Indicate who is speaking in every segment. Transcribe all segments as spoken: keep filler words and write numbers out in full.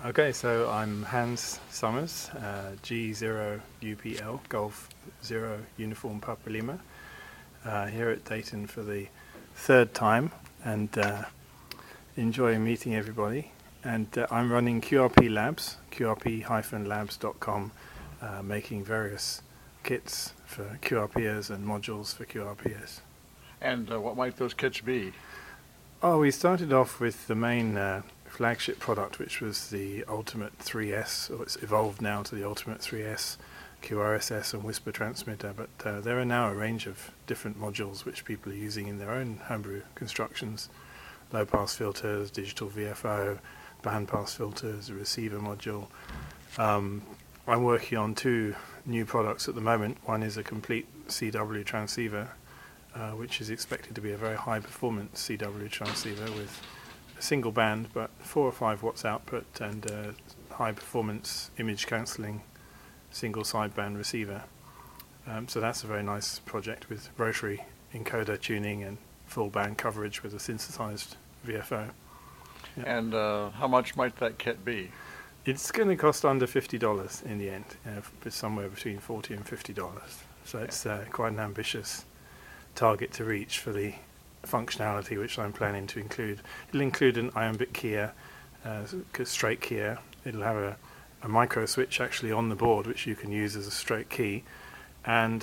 Speaker 1: Okay, so I'm Hans Summers, uh, G zero U P L, Golf zero Uniform Papa Lima, uh, here at Dayton for the third time, and uh, enjoy meeting everybody. And uh, I'm running Q R P Labs, Q R P labs dot com, uh, making various kits for Q R Pers and modules for Q R Pers.
Speaker 2: And uh, what might those kits be?
Speaker 1: Oh, we started off with the main uh, flagship product, which was the Ultimate three S, or it's evolved now to the Ultimate three S, Q R S S and Whisper transmitter, but uh, there are now a range of different modules which people are using in their own homebrew constructions. Low-pass filters, digital V F O, bandpass filters, a receiver module. Um, I'm working on two new products at the moment. One is a complete C W transceiver, Uh, which is expected to be a very high-performance C W transceiver with a single band, but four or five watts output and a high-performance image-cancelling single sideband receiver. Um, so that's a very nice project with rotary encoder tuning and full band coverage with a synthesized V F O. Yeah.
Speaker 2: And uh, how much might that kit be?
Speaker 1: It's going to cost under fifty dollars in the end, you know, somewhere between forty dollars and fifty dollars. So it's uh, quite an ambitious target to reach for the functionality which I'm planning to include. It'll include an iambic keyer, uh, straight keyer. It'll have a, a micro switch actually on the board which you can use as a straight key, and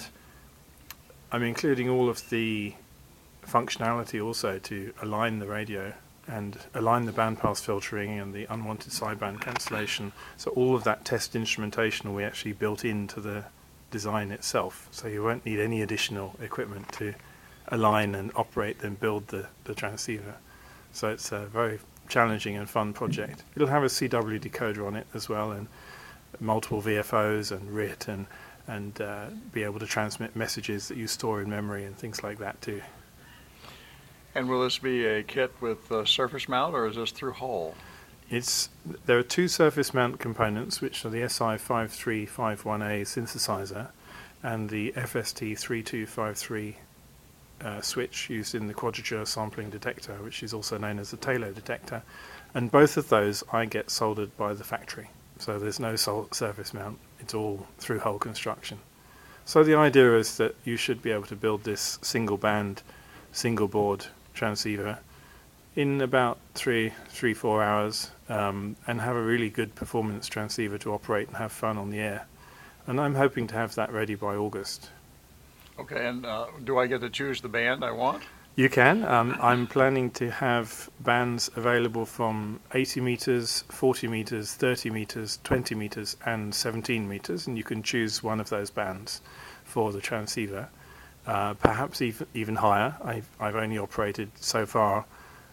Speaker 1: I'm including all of the functionality also to align the radio and align the bandpass filtering and the unwanted sideband cancellation. So all of that test instrumentation will be actually built into the design itself, so you won't need any additional equipment to align and operate and build the, the transceiver. So it's a very challenging and fun project. It'll have a C W decoder on it as well, and multiple V F Os and R I T, and, and uh, be able to transmit messages that you store in memory and things like that too.
Speaker 2: And will this be a kit with uh, surface mount, or is this through Hall?
Speaker 1: It's, there are two surface mount components, which are the S I five three five one A synthesizer and the F S T three two five three uh, switch used in the quadrature sampling detector, which is also known as the Taylor detector. And both of those I get soldered by the factory. So there's no sol- surface mount. It's all through hull construction. So the idea is that you should be able to build this single band, single board transceiver in about three, three, four hours, um, and have a really good performance transceiver to operate and have fun on the air. And I'm hoping to have that ready by August.
Speaker 2: Okay, and uh, do I get to choose the band I want?
Speaker 1: You can. Um, I'm planning to have bands available from eighty meters, forty meters, thirty meters, twenty meters, and seventeen meters, and you can choose one of those bands for the transceiver. Uh, perhaps even, even higher. I've, I've only operated so far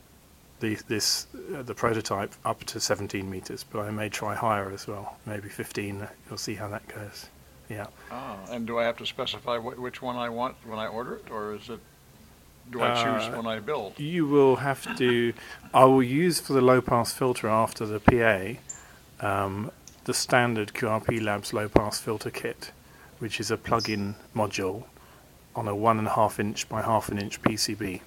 Speaker 1: The, this uh, the prototype up to seventeen meters, but I may try higher as well, maybe fifteen. You'll see how that goes. Yeah.
Speaker 2: Ah, and do I have to specify wh- which one I want when I order it, or is it? Do I choose
Speaker 1: Uh,
Speaker 2: when I build?
Speaker 1: You will have to. I will use for the low pass filter after the P A um, the standard Q R P Labs low pass filter kit, which is a plug-in module on a one and a half inch by half an inch P C B.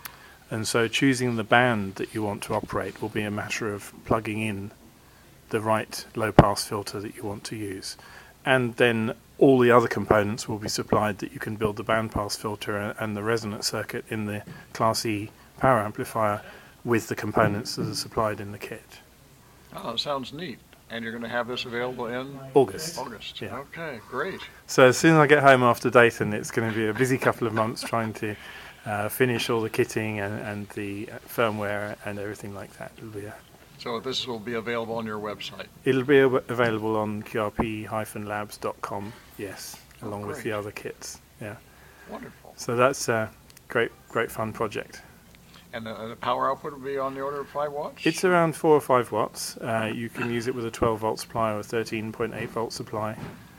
Speaker 1: And so choosing the band that you want to operate will be a matter of plugging in the right low-pass filter that you want to use. And then all the other components will be supplied that you can build the bandpass filter and the resonant circuit in the Class E power amplifier with the components that are supplied in the kit.
Speaker 2: Oh, that sounds neat. And you're going to have this available in?
Speaker 1: August.
Speaker 2: August.
Speaker 1: Yeah.
Speaker 2: Okay, great.
Speaker 1: So as soon as I get home after Dayton, it's going to be a busy couple of months trying to Uh, finish all the kitting and, and the firmware and everything like that. It'll be a,
Speaker 2: So this will be available on your website?
Speaker 1: it'll be av- available on Q R P labs dot com, yes,
Speaker 2: Oh,
Speaker 1: along with
Speaker 2: great.
Speaker 1: the other kits. Yeah.
Speaker 2: Wonderful.
Speaker 1: So that's a great, great fun project.
Speaker 2: And the, the power output will be on the order of five watts?
Speaker 1: It's around four or five watts. Uh, you can use it with a twelve volt supply or a thirteen point eight volt supply.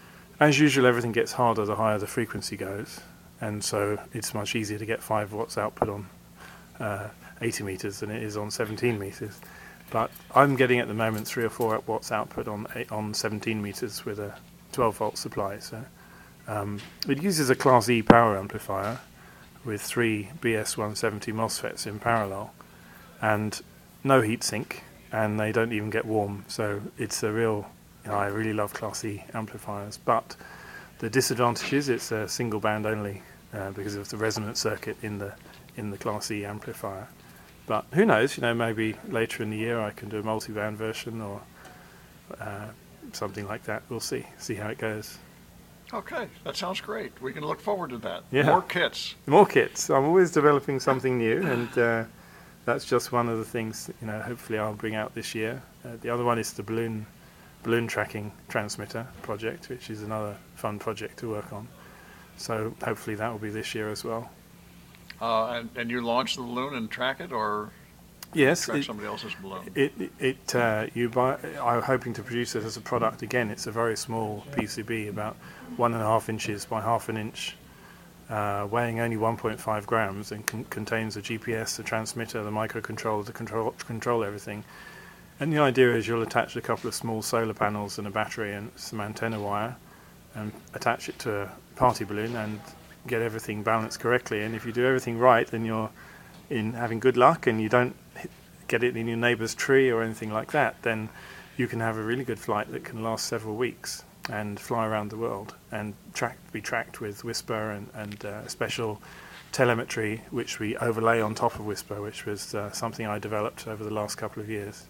Speaker 1: As usual, everything gets harder the higher the frequency goes. And so it's much easier to get five watts output on uh, eighty meters than it is on seventeen meters. But I'm getting at the moment three or four watts output on eight, on seventeen meters with a twelve volt supply. So um, it uses a Class E power amplifier with three B S one seventy MOSFETs in parallel and no heatsink. and they don't even get warm. So it's a real, you know, I really love Class E amplifiers, but the disadvantage is it's a single band only uh, because of the resonance circuit in the in the Class E amplifier. But who knows, you know, maybe later in the year I can do a multi-band version or uh, something like that. We'll see, see how it goes.
Speaker 2: Okay, that sounds great. We can look forward to that.
Speaker 1: Yeah.
Speaker 2: More kits.
Speaker 1: More kits. I'm always developing something new, and uh, that's just one of the things, you know, hopefully I'll bring out this year. Uh, the other one is the balloon balloon tracking transmitter project, which is another fun project to work on. So hopefully that will be this year as well.
Speaker 2: Uh, and, and you launch the balloon and track it, or
Speaker 1: Yes,
Speaker 2: track
Speaker 1: it,
Speaker 2: somebody else's balloon?
Speaker 1: it, it uh, you buy. I'm hoping to produce it as a product again. It's a very small P C B, about one and a half inches by half an inch, uh, weighing only one point five grams, and con- contains a G P S, a transmitter, the microcontroller to control control everything. And the idea is you'll attach a couple of small solar panels and a battery and some antenna wire, and attach it to a party balloon and get everything balanced correctly. And if you do everything right, then you're in having good luck, and you don't hit, get it in your neighbour's tree or anything like that, then you can have a really good flight that can last several weeks and fly around the world and track, be tracked with Whisper and, and uh, special telemetry, which we overlay on top of Whisper, which was uh, something I developed over the last couple of years.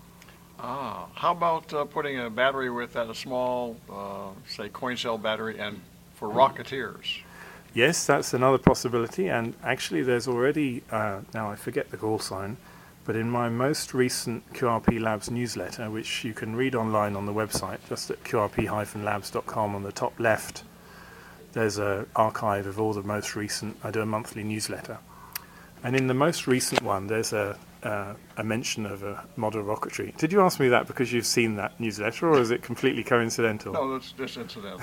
Speaker 2: Ah, how about uh, putting a battery with that, a small, uh, say, coin cell battery, and for Rocketeers?
Speaker 1: Yes, that's another possibility, and actually there's already, uh, now I forget the call sign, but in my most recent Q R P Labs newsletter, which you can read online on the website, just at Q R P labs dot com, on the top left, there's an archive of all the most recent, I do a monthly newsletter. And in the most recent one, there's a, uh, a mention of a model rocketry. Did you ask me that because you've seen that newsletter, or is it completely coincidental?
Speaker 2: No, that's just incidental.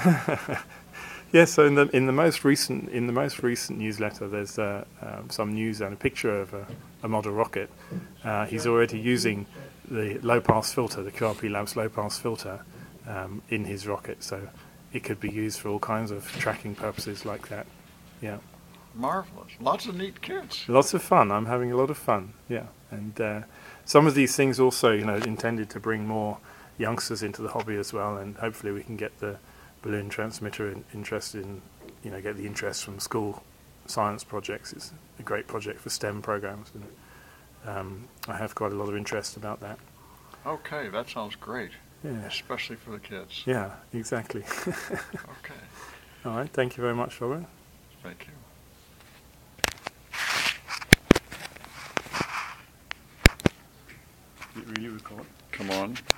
Speaker 1: Yes, so in the in the most recent in the most recent newsletter, there's uh, um, some news and a picture of a, a model rocket. Uh, he's already using the low pass filter, the Q R P Labs low pass filter, um, in his rocket, so it could be used for all kinds of tracking purposes like that. Yeah,
Speaker 2: Marvelous. Lots of neat kits.
Speaker 1: lots of fun. I'm having a lot of fun. Yeah, and uh, some of these things also, you know, intended to bring more youngsters into the hobby as well, and hopefully we can get the balloon transmitter in, interested in, you know, get the interest from school science projects. It's a great project for STEM programs, and um, I have quite a lot of interest about that.
Speaker 2: Okay, that sounds great,
Speaker 1: Yeah,
Speaker 2: especially for the kids.
Speaker 1: yeah, exactly.
Speaker 2: Okay,
Speaker 1: All right, thank you very much, Robert.
Speaker 2: thank you.
Speaker 1: Did it really record?
Speaker 2: Come on.